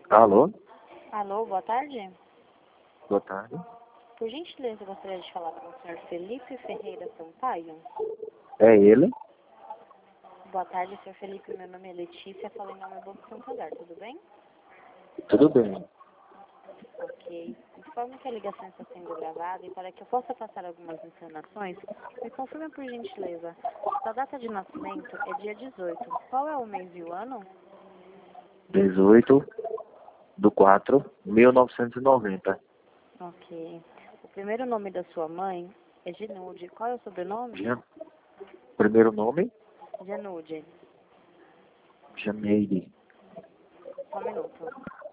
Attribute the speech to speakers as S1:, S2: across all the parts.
S1: Alô?
S2: Alô, boa tarde.
S1: Boa tarde.
S2: Por gentileza, eu gostaria de falar com o senhor Felipe Ferreira Sampaio.
S1: É ele?
S2: Boa tarde, senhor Felipe. Meu nome é Letícia, falo em nome do Banco Santander, tudo bem?
S1: Tudo bem.
S2: Ok. Informo que a ligação está sendo gravada e para que eu possa passar algumas informações, me confirme por gentileza. Sua data de nascimento é dia 18. Qual é o mês e o ano?
S1: 18/4/1990.
S2: Ok. O primeiro nome da sua mãe é Genude. Qual é o sobrenome?
S1: Primeiro nome?
S2: Genude.
S1: Janeide.
S2: Só um minuto.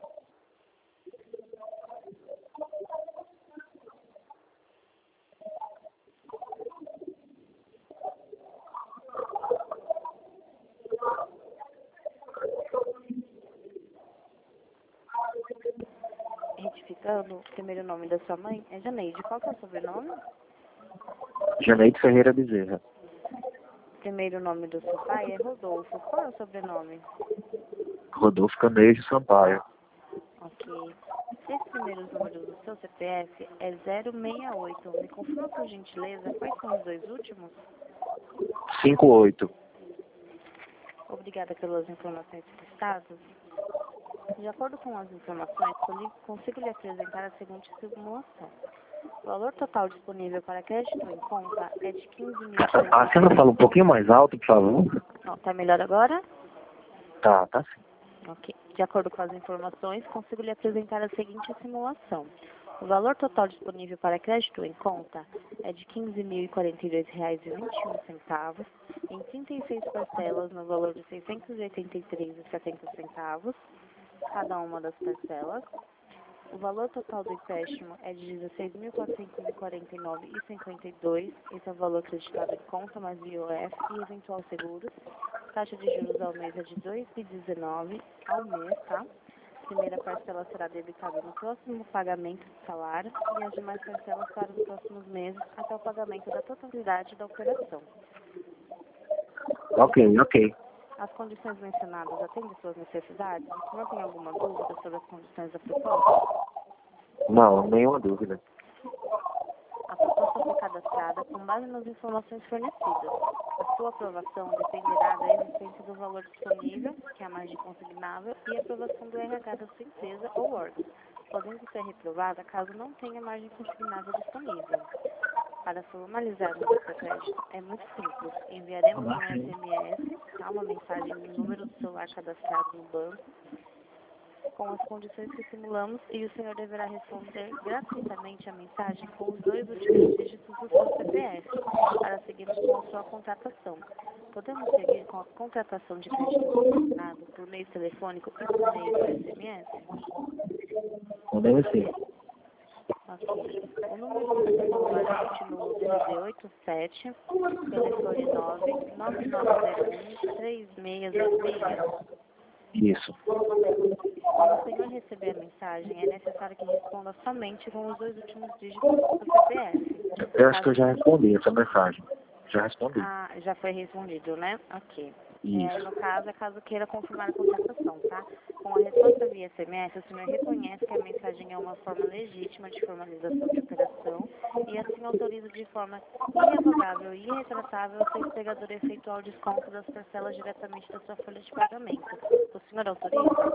S2: Retificando, o primeiro nome da sua mãe é Janeide. Qual que é o sobrenome?
S1: Janeide Ferreira Bezerra.
S2: O primeiro nome do seu pai é Rodolfo. Qual é o sobrenome?
S1: Rodolfo Canejo Sampaio.
S2: Ok. Os três primeiros números do seu CPF é 068. Me confirma por gentileza quais são os dois últimos?
S1: 58.
S2: Obrigada pelas informações prestadas. De acordo com as informações, consigo lhe apresentar a seguinte simulação. O valor total disponível para crédito em conta é de 15.000.
S1: A senhora fala um pouquinho mais alto, por favor?
S2: Tá melhor agora?
S1: Tá sim.
S2: Ok. De acordo com as informações, consigo lhe apresentar a seguinte simulação. O valor total disponível para crédito em conta é de R$ 15.042,21, em 36 parcelas no valor de R$ 683,70, cada uma das parcelas. O valor total do empréstimo é de R$ 16.449,52. Esse é o valor acreditado em conta, mais IOF e eventual seguros. Taxa de juros ao mês é de 2,19 ao mês, tá? A primeira parcela será debitada no próximo pagamento do salário e as demais parcelas para os próximos meses até o pagamento da totalidade da operação.
S1: Ok.
S2: As condições mencionadas atendem suas necessidades? Se não tem alguma dúvida sobre as condições da proposta?
S1: Não, nenhuma dúvida.
S2: A proposta foi cadastrada com base nas informações fornecidas. A sua aprovação dependerá da existência do valor disponível, que é a margem consignável, e a aprovação do RH da sua empresa ou órgão, podendo ser reprovada caso não tenha margem consignável disponível. Para formalizarmos o seu crédito, é muito simples. Enviaremos um SMS, uma mensagem no número do celular cadastrado no banco, com as condições que simulamos, e o senhor deverá responder gratuitamente a mensagem com os dois últimos dígitos do seu CPF, para seguirmos com a sua contratação. Podemos seguir com a contratação de crédito consignado por meio telefônico e por meio do SMS?
S1: Podemos sim.
S2: Ok. O número do seu celular continua o DDD 87, telefone 99901-3606.
S1: Isso.
S2: Quando o senhor receber a mensagem, é necessário que responda somente com os dois últimos dígitos do CPF.
S1: Eu acho que eu já respondi essa mensagem. Já respondi.
S2: Já foi respondido, né? Ok.
S1: Isso.
S2: No caso queira confirmar a contratação, tá? Com a resposta via SMS, o senhor reconhece que a mensagem é uma forma legítima de formalização de operação e assim autoriza de forma irrevogável e irretratável o seu empregador a efetuar o desconto das parcelas diretamente da sua folha de pagamento. O senhor autoriza?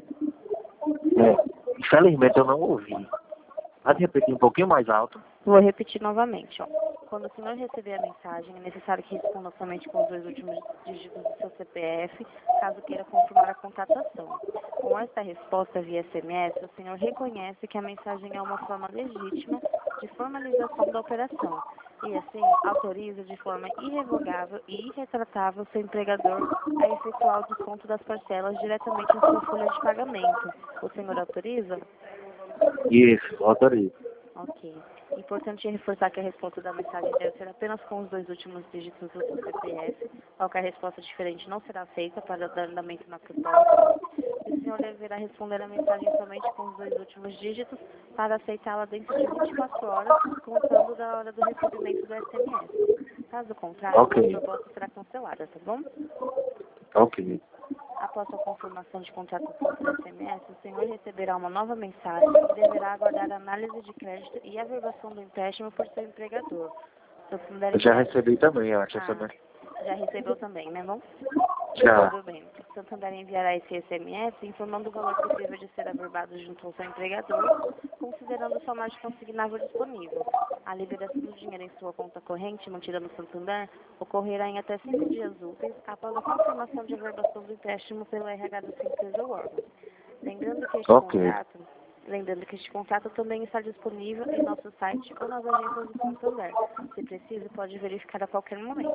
S1: Infelizmente eu não ouvi. Pode repetir um pouquinho mais alto?
S2: Vou repetir novamente, ó. Quando o senhor receber a mensagem, é necessário que responda somente com os dois últimos dígitos do seu CPF, caso queira confirmar a contratação. Com esta resposta via SMS, o senhor reconhece que a mensagem é uma forma legítima de formalização da operação e, assim, autoriza de forma irrevogável e irretratável seu empregador a efetuar o desconto das parcelas diretamente em sua folha de pagamento. O senhor autoriza?
S1: Isso, autorizo.
S2: Ok. Importante reforçar que a resposta da mensagem deve ser apenas com os dois últimos dígitos do seu CPF. Qualquer resposta diferente não será aceita para dar andamento na proposta. E o senhor deverá responder a mensagem somente com os dois últimos dígitos para aceitá-la dentro de 24 horas, contando da hora do recebimento do SMS. Caso contrário, a proposta será cancelada, tá bom?
S1: Ok.
S2: Após a confirmação de contratação por SMS, o senhor colaborador receberá uma nova mensagem e deverá aguardar a análise de crédito e averbação do empréstimo por seu empregador.
S1: Eu já recebi também, acho.
S2: Já recebeu também, né, não?
S1: Já.
S2: Tudo bem. Santander enviará esse SMS informando o valor possível de ser averbado junto ao seu empregador, considerando sua margem consignável disponível. A liberação do dinheiro em sua conta corrente, mantida no Santander, ocorrerá em até 5 dias úteis após a confirmação de averbação do empréstimo pelo RH da sua empresa ou órgão. Lembrando que este contrato também está disponível em nosso site ou nas agências do Santander. Se preciso, pode verificar a qualquer momento.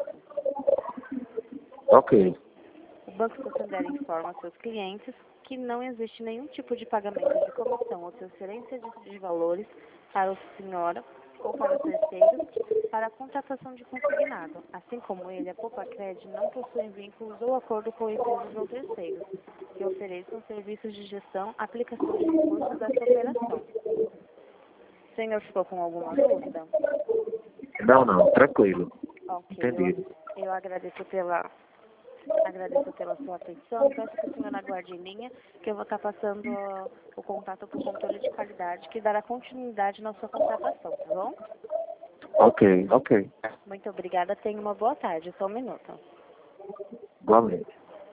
S1: Ok.
S2: O Banco Santander informa seus clientes que não existe nenhum tipo de pagamento de comissão ou transferência de valores para o senhora ou para terceiros para a contratação de consignado. Assim como ele, a Popacred não possui vínculos ou acordo com empresas ou terceiros que ofereçam serviços de gestão, aplicação de recursos dessa operação. O senhor ficou com alguma dúvida?
S1: Não, tranquilo.
S2: Ok,
S1: Entendido.
S2: eu agradeço pela sua atenção. Peço que o senhor aguarde em linha, que eu vou estar passando o contato para o controle de qualidade, que dará continuidade na sua contratação, tá bom?
S1: Ok.
S2: Muito obrigada. Tenha uma boa tarde. Só um minuto.
S1: Igualmente.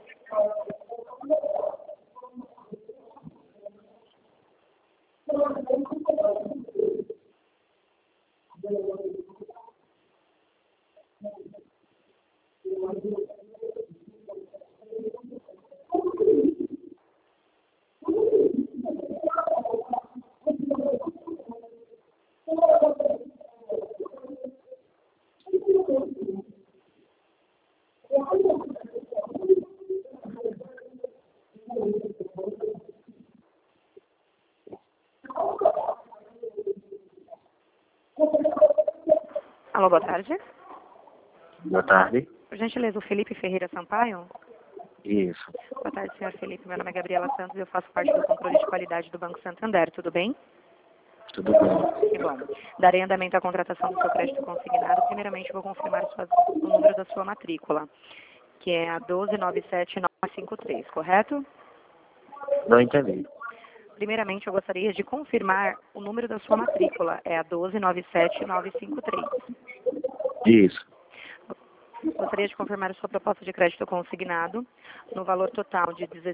S2: Alô, boa tarde.
S1: Boa tarde.
S2: Por gentileza, o Felipe Ferreira Sampaio?
S1: Isso.
S2: Boa tarde, senhor Felipe. Meu nome é Gabriela Santos e eu faço parte do controle de qualidade do Banco Santander. Tudo bem?
S1: Tudo bem.
S2: Que bom. Darei andamento à contratação do seu crédito consignado. Primeiramente, vou confirmar o número da sua matrícula, que é a 1297953, correto?
S1: Não entendi.
S2: Primeiramente, eu gostaria de confirmar o número da sua matrícula. É a 1297953.
S1: Isso.
S2: Gostaria de confirmar a sua proposta de crédito consignado no valor total de R$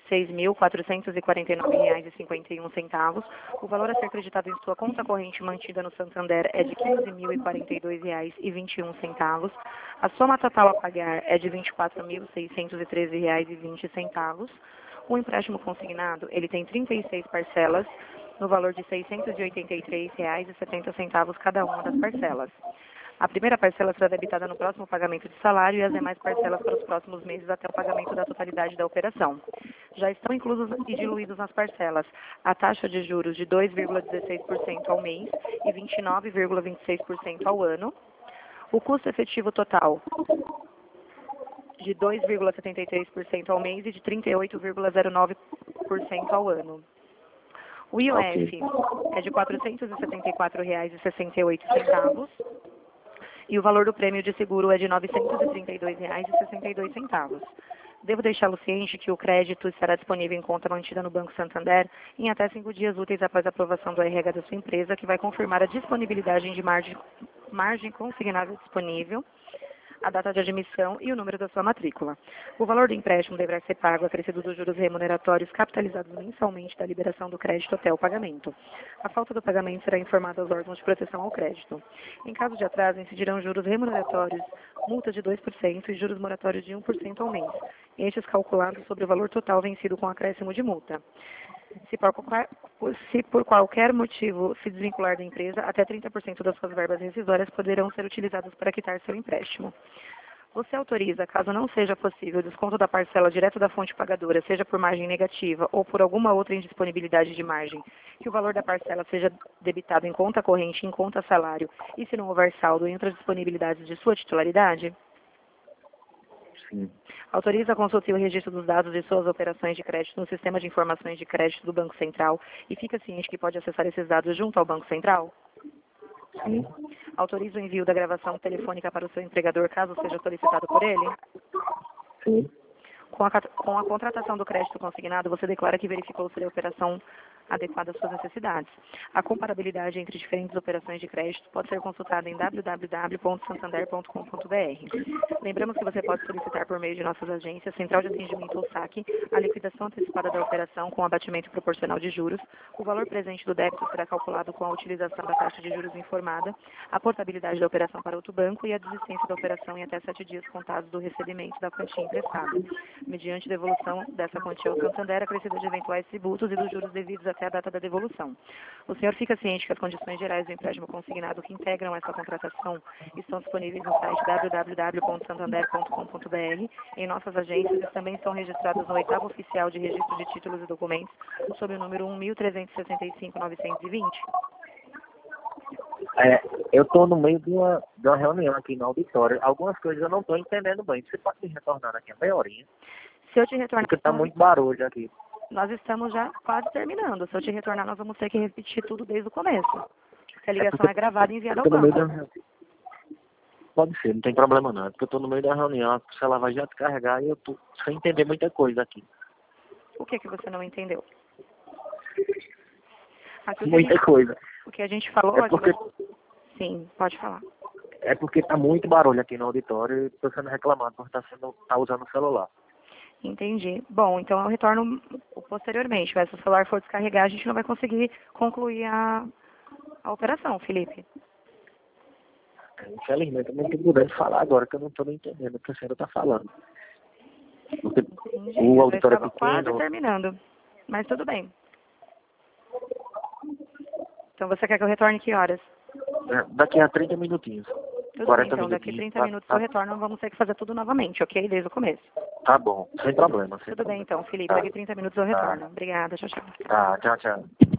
S2: 16.449,51. O valor a ser acreditado em sua conta corrente mantida no Santander é de R$ 15.042,21. A soma total a pagar é de R$ 24.613,20. O empréstimo consignado, ele tem 36 parcelas no valor de R$ 683,70 cada uma das parcelas. A primeira parcela será debitada no próximo pagamento de salário e as demais parcelas para os próximos meses até o pagamento da totalidade da operação. Já estão inclusos e diluídos nas parcelas a taxa de juros de 2,16% ao mês e 29,26% ao ano, o custo efetivo total de 2,73% ao mês e de 38,09% ao ano. O IOF é de R$ 474,68 e o valor do prêmio de seguro é de R$ 932,62. Devo deixá-lo ciente que o crédito estará disponível em conta mantida no Banco Santander em até 5 dias úteis após a aprovação do RH da sua empresa, que vai confirmar a disponibilidade de margem consignável disponível, a data de admissão e o número da sua matrícula. O valor do empréstimo deverá ser pago acrescido dos juros remuneratórios capitalizados mensalmente da liberação do crédito até o pagamento. A falta do pagamento será informada aos órgãos de proteção ao crédito. Em caso de atraso, incidirão juros remuneratórios, multa de 2% e juros moratórios de 1% ao mês, estes calculados sobre o valor total vencido com acréscimo de multa. Se por qualquer motivo se desvincular da empresa, até 30% das suas verbas rescisórias poderão ser utilizadas para quitar seu empréstimo. Você autoriza, caso não seja possível, o desconto da parcela direto da fonte pagadora, seja por margem negativa ou por alguma outra indisponibilidade de margem, que o valor da parcela seja debitado em conta corrente, em conta salário, e se não houver saldo em outras disponibilidades de sua titularidade?
S1: Sim.
S2: Autoriza a consulta e o registro dos dados de suas operações de crédito no Sistema de Informações de Crédito do Banco Central e fica ciente que pode acessar esses dados junto ao Banco Central?
S1: Sim.
S2: Autoriza o envio da gravação telefônica para o seu empregador, caso seja solicitado por ele?
S1: Sim.
S3: Com a contratação do crédito consignado, você declara que verificou se a operação adequada às suas necessidades. A comparabilidade entre diferentes operações de crédito pode ser consultada em www.santander.com.br. Lembramos que você pode solicitar por meio de nossas agências, Central de Atendimento ou SAC, a liquidação antecipada da operação com abatimento proporcional de juros. O valor presente do débito será calculado com a utilização da taxa de juros informada, a portabilidade da operação para outro banco e a desistência da operação em até 7 dias contados do recebimento da quantia emprestada, mediante devolução dessa quantia ao Santander acrescida de eventuais tributos e dos juros devidos até a data da devolução. O senhor fica ciente que as condições gerais do empréstimo consignado que integram essa contratação estão disponíveis no site www.santander.com.br, em nossas agências e também estão registradas no 8º Oficial de Registro de Títulos e Documentos, sob o número 1.365.920.
S1: Eu estou no meio de uma reunião aqui no auditório. Algumas coisas eu não estou entendendo bem. Você pode me retornar aqui a meia horinha?
S3: Se eu te retornar...
S1: Porque está muito barulho aqui.
S3: Nós estamos já quase terminando. Se eu te retornar, nós vamos ter que repetir tudo desde o começo. Porque a ligação é gravada e enviada ao banco.
S1: Pode ser, não tem problema não. É porque eu estou no meio da reunião, a celular vai já descarregar e eu estou sem entender muita coisa aqui.
S3: O que você não entendeu? Aqui,
S1: Muita coisa.
S3: O que a gente falou...
S1: É porque...
S3: Sim, pode falar.
S1: É porque está muito barulho aqui no auditório e estou sendo reclamado por estar usando o celular.
S3: Entendi. Bom, então eu retorno posteriormente. Se o celular for descarregar, a gente não vai conseguir concluir a operação, Felipe.
S1: Infelizmente, eu não estou podendo falar agora, que eu não estou entendendo o que a senhora está falando. Porque
S3: Entendi.
S1: o auditório é
S3: estava
S1: pequeno.
S3: quase terminando, mas tudo bem. Então você quer que eu retorne que horas?
S1: Daqui a 30 minutinhos.
S3: Tudo
S1: 40
S3: bem, então
S1: minutinhos.
S3: daqui 30 minutos eu retorno, vamos ter que fazer tudo novamente, ok? Desde o começo.
S1: Tá bom, sem problema.
S3: Tudo bem então, Felipe, daqui 30 minutos eu retorno. Obrigada, tchau, tchau.
S1: Tá, tchau, tchau.